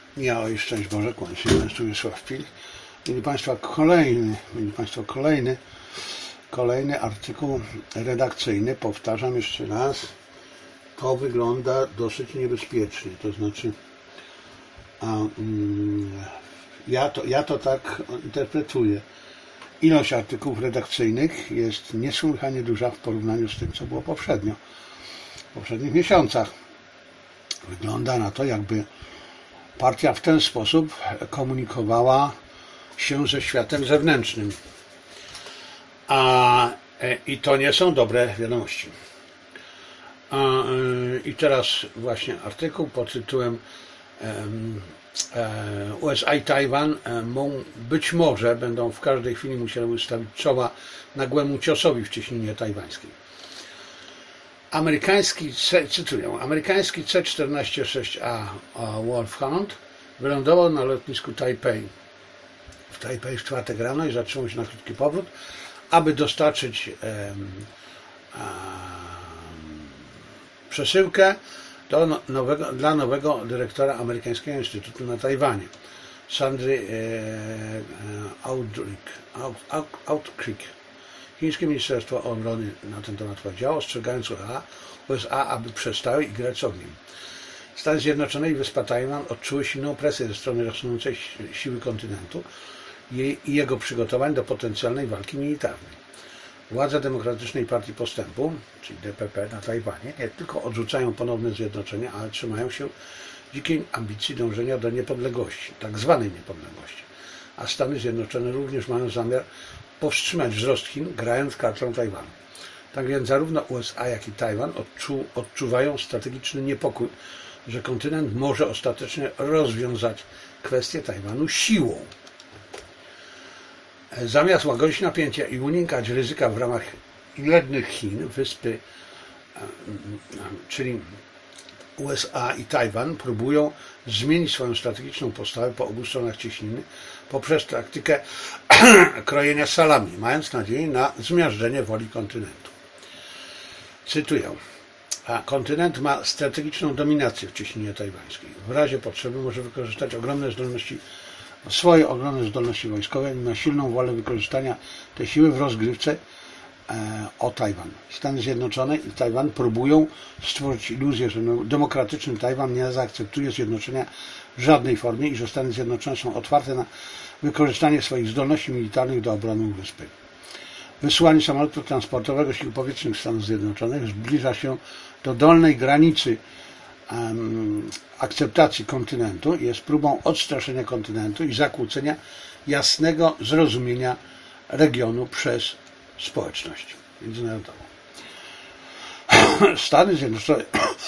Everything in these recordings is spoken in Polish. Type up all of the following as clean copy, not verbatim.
Miało i szczęść Boże, kłaniam się Państwu Wiesław Pilch. Mieli Państwo kolejny artykuł redakcyjny. Powtarzam jeszcze raz, to wygląda dosyć niebezpiecznie, to znaczy ja to tak interpretuję. Ilość artykułów redakcyjnych jest niesłychanie duża w porównaniu z tym, co było poprzednio. W poprzednich miesiącach wygląda na to, jakby partia w ten sposób komunikowała się ze światem zewnętrznym. I to nie są dobre wiadomości. I teraz właśnie artykuł pod tytułem USA i Tajwan być może będą w każdej chwili musiały ustawić czoła nagłemu ciosowi w cieśninie tajwańskiej. Cytuję, amerykański C-14-6A Wolfhound wylądował na lotnisku Tajpej w czwartek rano i zatrzymał się na krótki powrót, aby dostarczyć przesyłkę dla nowego dyrektora amerykańskiego instytutu na Tajwanie, Sandry Outcrick. Chińskie Ministerstwo Obrony na ten temat powiedziało, ostrzegając USA, aby przestały grać z ogniem. Stany Zjednoczone i wyspa Tajwan odczuły silną presję ze strony rosnącej siły kontynentu i jego przygotowań do potencjalnej walki militarnej. Władze Demokratycznej Partii Postępu, czyli DPP na Tajwanie, nie tylko odrzucają ponowne zjednoczenie, ale trzymają się dzikiej ambicji dążenia do niepodległości, tak zwanej niepodległości. A Stany Zjednoczone również mają zamiar powstrzymać wzrost Chin, grając kartą Tajwanu. Tak więc zarówno USA, jak i Tajwan odczuwają strategiczny niepokój, że kontynent może ostatecznie rozwiązać kwestię Tajwanu siłą. Zamiast łagodzić napięcia i unikać ryzyka w ramach jednych Chin, wyspy, czyli USA i Tajwan, próbują zmienić swoją strategiczną postawę po obu stronach cieśniny poprzez praktykę krojenia salami, mając nadzieję na zmiażdżenie woli kontynentu. Cytuję. Kontynent ma strategiczną dominację w cieśninie tajwańskiej. W razie potrzeby może wykorzystać swoje ogromne zdolności wojskowe i ma silną wolę wykorzystania tej siły w rozgrywce o Tajwan. Stany Zjednoczone i Tajwan próbują stworzyć iluzję, że demokratyczny Tajwan nie zaakceptuje zjednoczenia w żadnej formie i że Stany Zjednoczone są otwarte na wykorzystanie swoich zdolności militarnych do obrony wyspy. Wysyłanie samolotu transportowego sił powietrznych Stanów Zjednoczonych zbliża się do dolnej granicy akceptacji kontynentu i jest próbą odstraszenia kontynentu i zakłócenia jasnego zrozumienia regionu przez społeczność międzynarodową. Stany Zjednoczone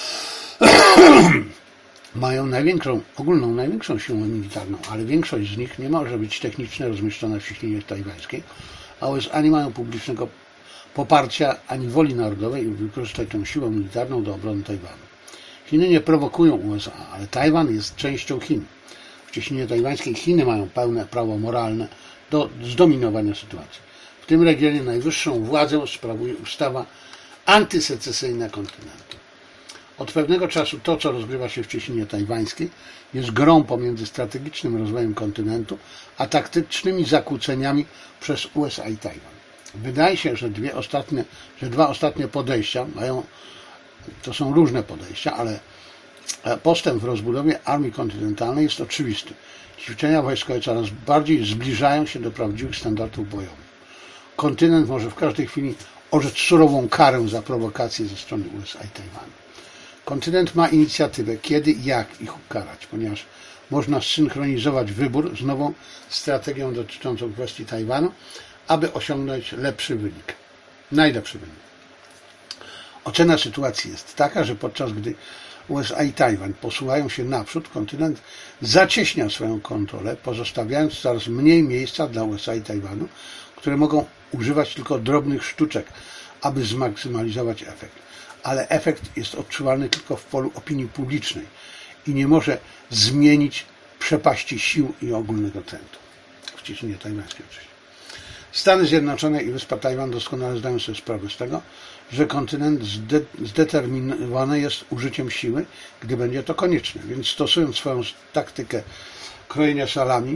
mają ogólną największą siłę militarną, ale większość z nich nie może być technicznie rozmieszczona w cieśninie tajwańskiej, a USA nie mają publicznego poparcia ani woli narodowej, by wykorzystać tę siłę militarną do obrony Tajwanu. Chiny nie prowokują USA, ale Tajwan jest częścią Chin. W cieśninie tajwańskiej Chiny mają pełne prawo moralne do zdominowania sytuacji. W tym regionie najwyższą władzę sprawuje ustawa antysecesyjna kontynentu. Od pewnego czasu to, co rozgrywa się w cieśninie tajwańskiej, jest grą pomiędzy strategicznym rozwojem kontynentu, a taktycznymi zakłóceniami przez USA i Tajwan. Wydaje się, że dwa ostatnie podejścia to są różne podejścia, ale postęp w rozbudowie armii kontynentalnej jest oczywisty. Ćwiczenia wojskowe coraz bardziej zbliżają się do prawdziwych standardów bojowych. Kontynent może w każdej chwili orzec surową karę za prowokacje ze strony USA i Tajwanu. Kontynent ma inicjatywę, kiedy i jak ich ukarać, ponieważ można zsynchronizować wybór z nową strategią dotyczącą kwestii Tajwanu, aby osiągnąć najlepszy wynik. Ocena sytuacji jest taka, że podczas gdy USA i Tajwan posuwają się naprzód, kontynent zacieśnia swoją kontrolę, pozostawiając coraz mniej miejsca dla USA i Tajwanu, które mogą używać tylko drobnych sztuczek, aby zmaksymalizować efekt. Ale efekt jest odczuwalny tylko w polu opinii publicznej i nie może zmienić przepaści sił i ogólnego trendu. W cieśninie tajwańskiej oczywiście. Stany Zjednoczone i wyspa Tajwan doskonale zdają sobie sprawę z tego, że kontynent zdeterminowany jest użyciem siły, gdy będzie to konieczne. Więc stosując swoją taktykę krojenia salami,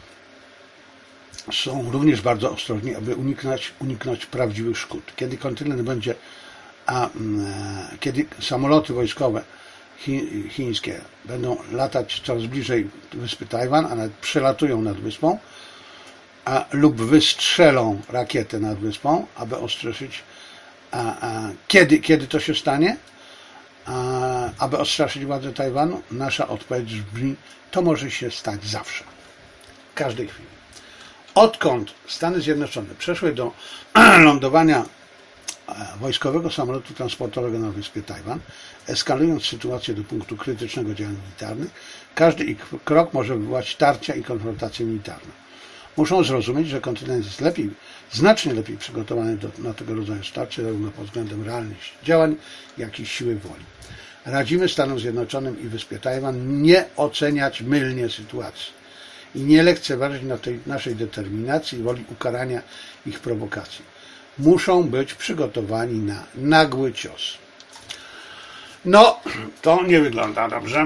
są również bardzo ostrożni, aby uniknąć prawdziwych szkód. Kiedy kontynent będzie, kiedy samoloty wojskowe chińskie będą latać coraz bliżej wyspy Tajwan, a nawet przelatują nad wyspą, lub wystrzelą rakietę nad wyspą, aby odstraszyć, kiedy to się stanie, aby odstraszyć władze Tajwanu, nasza odpowiedź brzmi, to może się stać zawsze, w każdej chwili. Odkąd Stany Zjednoczone przeszły do lądowania wojskowego samolotu transportowego na wyspie Tajwan, eskalując sytuację do punktu krytycznego działań militarnych, każdy ich krok może wywołać tarcia i konfrontacje militarne. Muszą zrozumieć, że kontynent jest znacznie lepiej przygotowany na tego rodzaju starcie, zarówno pod względem realnych działań, jak i siły woli. Radzimy Stanom Zjednoczonym i wyspie Tajwan nie oceniać mylnie sytuacji i nie lekceważyć naszej determinacji i woli ukarania ich prowokacji. Muszą być przygotowani na nagły cios. No, to nie wygląda dobrze.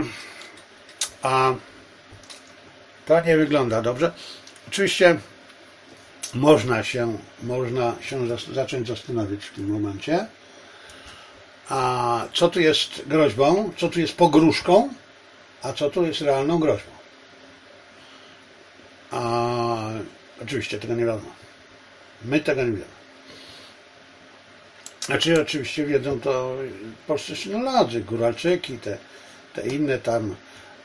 To nie wygląda dobrze. Oczywiście można się zacząć zastanawiać w tym momencie, co tu jest groźbą, co tu jest pogróżką, a co tu jest realną groźbą. Oczywiście tego nie wiadomo. My tego nie wiemy. Znaczy oczywiście wiedzą to polscy sinolodzy, Góralczyki, te inne tam,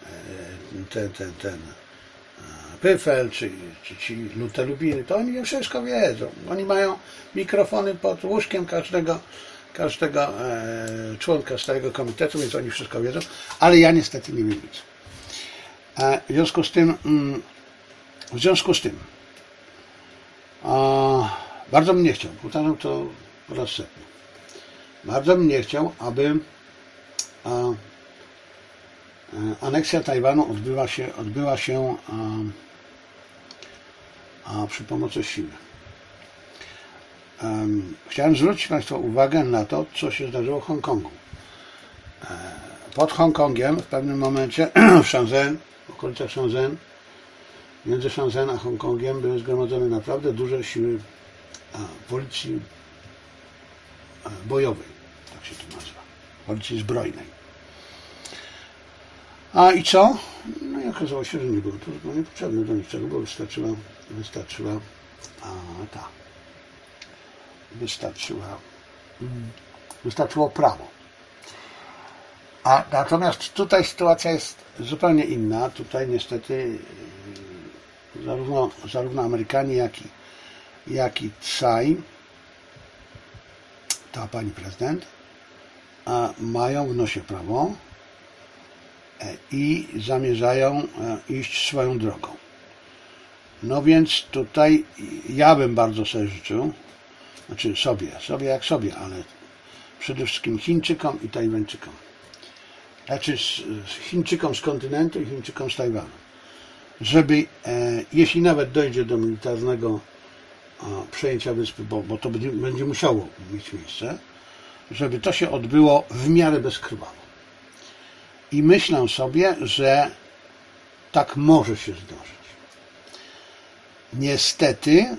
Pyfel, czy ci Lutelubiny, to oni wszystko wiedzą. Oni mają mikrofony pod łóżkiem każdego członka stałego komitetu, więc oni wszystko wiedzą, ale ja niestety nie wiem nic. W związku z tym bardzo bym nie chciał, powtarzam to po raz setny, bardzo bym nie chciał, aby aneksja Tajwanu odbyła się przy pomocy siły. Chciałem zwrócić Państwa uwagę na to, co się zdarzyło w Hongkongu. Pod Hongkongiem w pewnym momencie w Shenzhen, w okolicach Shenzhen, między Shenzhen a Hongkongiem były zgromadzone naprawdę duże siły policji bojowej, tak się to nazywa, policji zbrojnej. I co? No i okazało się, że nie było to zupełnie potrzebne do niczego, bo wystarczyło prawo. Natomiast tutaj sytuacja jest zupełnie inna. Tutaj niestety zarówno Amerykanie, jak i Tsai, ta pani prezydent, mają w nosie prawo i zamierzają iść swoją drogą. No więc tutaj ja bym bardzo sobie życzył, znaczy sobie, ale przede wszystkim Chińczykom i Tajwańczykom. Znaczy Chińczykom z kontynentu i Chińczykom z Tajwanu. Żeby, jeśli nawet dojdzie do militarnego przejęcia wyspy, bo to będzie musiało mieć miejsce, żeby to się odbyło w miarę bezkrwawo. I myślę sobie, że tak może się zdarzyć. Niestety,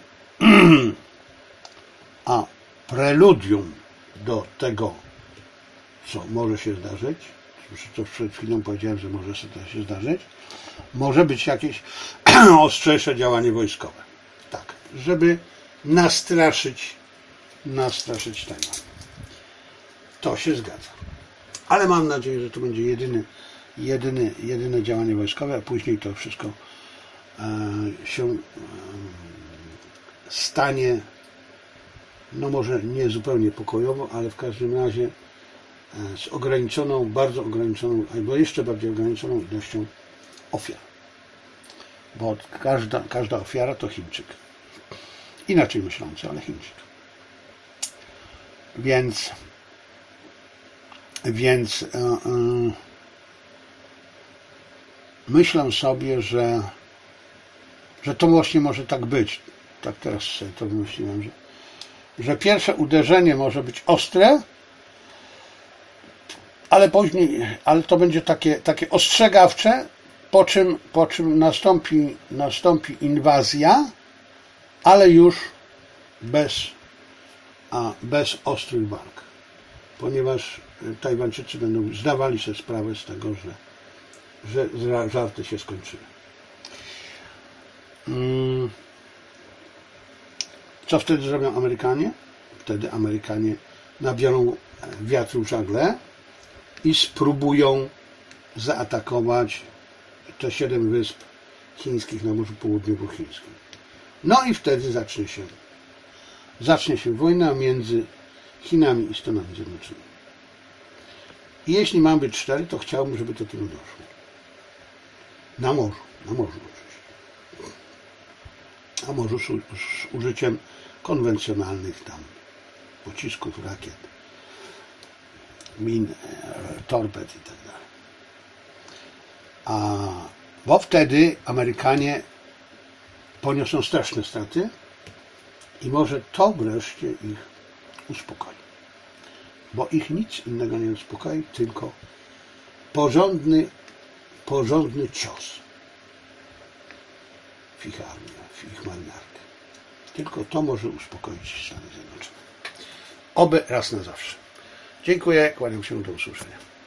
preludium do tego, co może się zdarzyć, co przed chwilą powiedziałem, że może się zdarzyć, może być jakieś ostrzejsze działanie wojskowe. Tak, żeby nastraszyć Tajwan. To się zgadza. Ale mam nadzieję, że to będzie jedyne działanie wojskowe, a później to wszystko się stanie, no może nie zupełnie pokojowo, ale w każdym razie z bardzo ograniczoną, albo jeszcze bardziej ograniczoną ilością ofiar. Bo każda ofiara to Chińczyk. Inaczej myślący, ale Chińczyk. Więc myślę sobie, że to właśnie może tak być. tak teraz sobie to wymyśliłem, że pierwsze uderzenie może być ostre, ale później, ale to będzie takie ostrzegawcze, po czym nastąpi inwazja, ale już bez ostrych walk, ponieważ Tajwańczycy będą zdawali sobie sprawę z tego, że żarty się skończyły. Co wtedy zrobią Amerykanie? Wtedy Amerykanie nabiorą wiatru w żagle i spróbują zaatakować te 7 wysp chińskich na Morzu Południowochińskim. No i wtedy zacznie się wojna między Chinami i Stanami Zjednoczonymi. I jeśli mam być 4, to chciałbym, żeby do tego doszło. Na morzu oczywiście. A morzu z użyciem konwencjonalnych tam pocisków, rakiet, min, torped i tak dalej. Bo wtedy Amerykanie poniosą straszne straty i może to wreszcie ich uspokoi. Bo ich nic innego nie uspokoi, tylko porządny cios w ich armię, w ich marynarkę. Tylko to może uspokoić Stany Zjednoczone. Oby raz na zawsze. Dziękuję, kłaniam się, do usłyszenia.